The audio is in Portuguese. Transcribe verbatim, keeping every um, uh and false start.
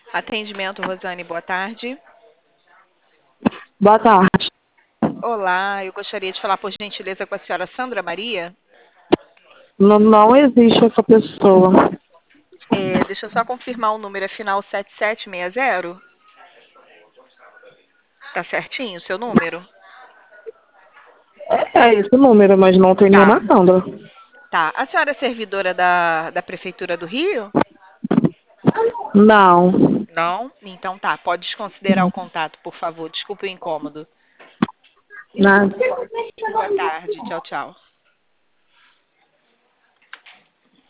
Atendimento, Rosane, boa tarde. Boa tarde. Olá, eu gostaria de falar, por gentileza, com a senhora Sandra Maria. Não, não existe essa pessoa. É, deixa eu só confirmar o número, é final sete sete seis zero. Tá certinho o seu número? É esse o número, mas não tem Tá, nenhuma Sandra. tá. A senhora é servidora da, da Prefeitura do Rio? Não. Não? Então tá, pode desconsiderar o contato, por favor. Desculpe o incômodo. Nada. Boa tarde, tchau, tchau.